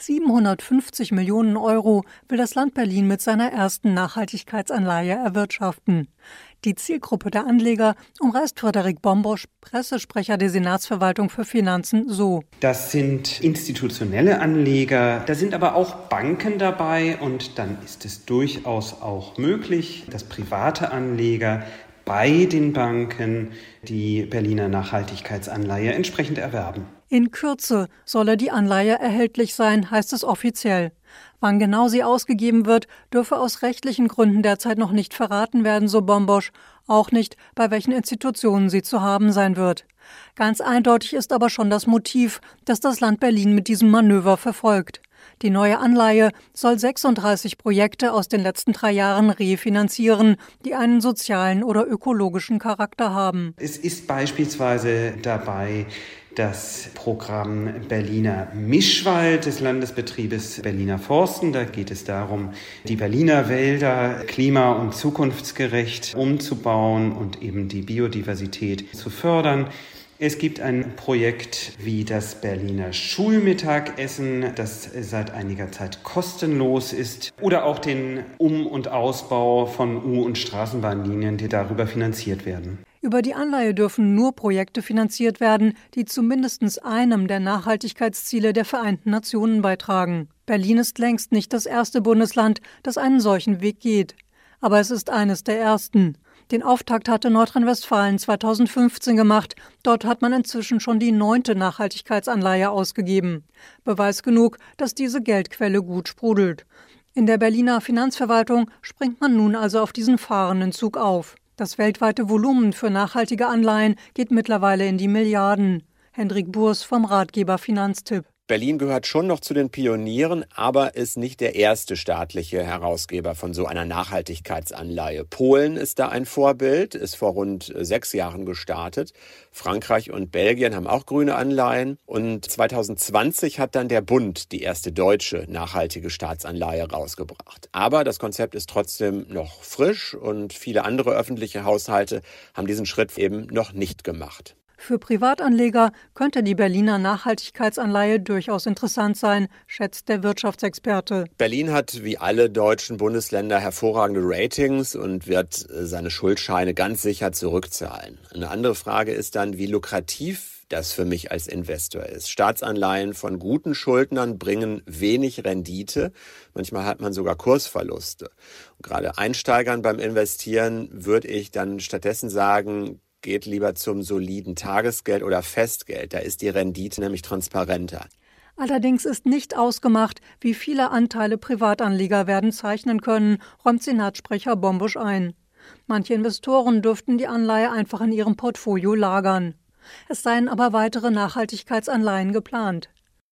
750 Millionen Euro will das Land Berlin mit seiner ersten Nachhaltigkeitsanleihe erwirtschaften. Die Zielgruppe der Anleger umreißt Frederik Bombosch, Pressesprecher der Senatsverwaltung für Finanzen, so. Das sind institutionelle Anleger, da sind aber auch Banken dabei und dann ist es durchaus auch möglich, dass private Anleger bei den Banken die Berliner Nachhaltigkeitsanleihe entsprechend erwerben. In Kürze solle die Anleihe erhältlich sein, heißt es offiziell. Wann genau sie ausgegeben wird, dürfe aus rechtlichen Gründen derzeit noch nicht verraten werden, so Bombosch. Auch nicht, bei welchen Institutionen sie zu haben sein wird. Ganz eindeutig ist aber schon das Motiv, das das Land Berlin mit diesem Manöver verfolgt. Die neue Anleihe soll 36 Projekte aus den letzten 3 Jahren refinanzieren, die einen sozialen oder ökologischen Charakter haben. Es ist beispielsweise dabei das Programm Berliner Mischwald des Landesbetriebes Berliner Forsten. Da geht es darum, die Berliner Wälder klima- und zukunftsgerecht umzubauen und eben die Biodiversität zu fördern. Es gibt ein Projekt wie das Berliner Schulmittagessen, das seit einiger Zeit kostenlos ist. Oder auch den Um- und Ausbau von U- und Straßenbahnlinien, die darüber finanziert werden. Über die Anleihe dürfen nur Projekte finanziert werden, die zu mindestens einem der Nachhaltigkeitsziele der Vereinten Nationen beitragen. Berlin ist längst nicht das erste Bundesland, das einen solchen Weg geht. Aber es ist eines der ersten. Den Auftakt hatte Nordrhein-Westfalen 2015 gemacht. Dort hat man inzwischen schon die 9. Nachhaltigkeitsanleihe ausgegeben. Beweis genug, dass diese Geldquelle gut sprudelt. In der Berliner Finanzverwaltung springt man nun also auf diesen fahrenden Zug auf. Das weltweite Volumen für nachhaltige Anleihen geht mittlerweile in die Milliarden. Hendrik Burs vom Ratgeber Finanztipp. Berlin gehört schon noch zu den Pionieren, aber ist nicht der erste staatliche Herausgeber von so einer Nachhaltigkeitsanleihe. Polen ist da ein Vorbild, ist vor rund 6 Jahren gestartet. Frankreich und Belgien haben auch grüne Anleihen. Und 2020 hat dann der Bund die erste deutsche nachhaltige Staatsanleihe rausgebracht. Aber das Konzept ist trotzdem noch frisch und viele andere öffentliche Haushalte haben diesen Schritt eben noch nicht gemacht. Für Privatanleger könnte die Berliner Nachhaltigkeitsanleihe durchaus interessant sein, schätzt der Wirtschaftsexperte. Berlin hat wie alle deutschen Bundesländer hervorragende Ratings und wird seine Schuldscheine ganz sicher zurückzahlen. Eine andere Frage ist dann, wie lukrativ das für mich als Investor ist. Staatsanleihen von guten Schuldnern bringen wenig Rendite. Manchmal hat man sogar Kursverluste. Und gerade Einsteigern beim Investieren würde ich dann stattdessen sagen, geht lieber zum soliden Tagesgeld oder Festgeld. Da ist die Rendite nämlich transparenter. Allerdings ist nicht ausgemacht, wie viele Anteile Privatanleger werden zeichnen können, räumt Senatssprecher Bombosch ein. Manche Investoren dürften die Anleihe einfach in ihrem Portfolio lagern. Es seien aber weitere Nachhaltigkeitsanleihen geplant.